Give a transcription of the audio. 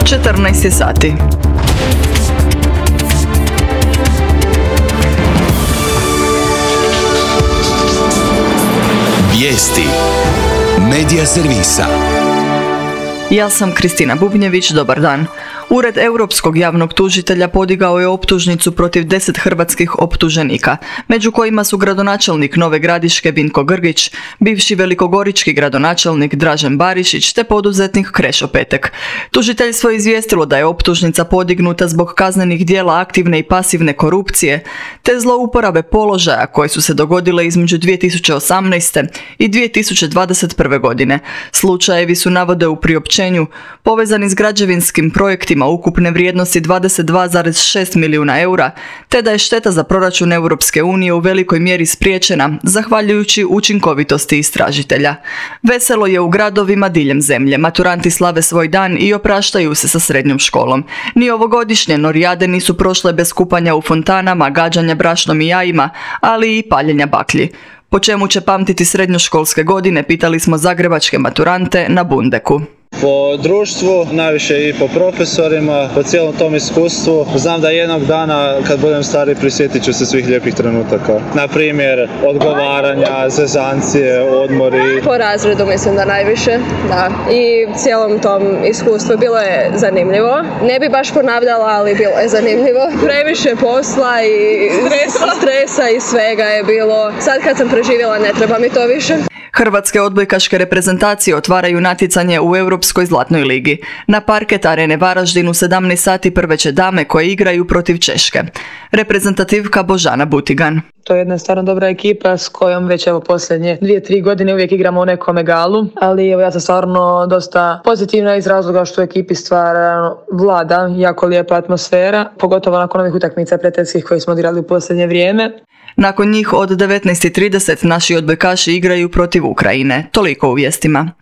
14 sati. Vijesti Medija servisa. Ja sam Kristina Bubnjević, dobar dan. Ured Europskog javnog tužitelja podigao je optužnicu protiv 10 hrvatskih optuženika, među kojima su gradonačelnik Nove Gradiške Vinko Grgić, bivši velikogorički gradonačelnik Dražen Barišić te poduzetnik Krešo Petek. Tužiteljstvo je izvijestilo da je optužnica podignuta zbog kaznenih djela aktivne i pasivne korupcije te zlouporabe položaja koje su se dogodile između 2018. i 2021. godine. Slučajevi su, navode u priopćenju, povezani s građevinskim projektima ukupne vrijednosti 22,6 milijuna eura, te da je šteta za proračun Europske unije u velikoj mjeri spriječena, zahvaljujući učinkovitosti istražitelja. Veselo je u gradovima diljem zemlje, maturanti slave svoj dan i opraštaju se sa srednjom školom. Ni ovogodišnje norijade nisu prošle bez kupanja u fontanama, gađanja brašnom i jajima, ali i paljenja baklji. Po čemu će pamtiti srednjoškolske godine, pitali smo zagrebačke maturante na Bundeku. Po društvu, najviše i po profesorima, po cijelom tom iskustvu. Znam da jednog dana, kad budem stari, prisjetit ću se svih lijepih trenutaka. Na primjer, odgovaranja, zezancije, odmori. Po razredu mislim da najviše, da. I cijelom tom iskustvu bilo je zanimljivo. Ne bi baš ponavljala, ali bilo je zanimljivo. Previše posla i stresa i svega je bilo. Sad kad sam preživjela, ne treba mi to više. Hrvatske odbojkaške reprezentacije otvaraju natjecanje u Europskoj zlatnoj ligi. Na parket Arene Varaždin u 17 sati prve će dame koje igraju protiv Češke. Reprezentativka Božana Butigan. To je jedna stvarno dobra ekipa s kojom već posljednje 2-3 godine uvijek igramo u nekom egalu, ali ja sam stvarno dosta pozitivna iz razloga što u ekipi stvarno vlada jako lijepa atmosfera, pogotovo nakon ovih utakmica prijateljskih koje smo odigrali u posljednje vrijeme. Nakon njih od 19:30 naši odbojkaši igraju protiv Ukrajine. Toliko u vijestima.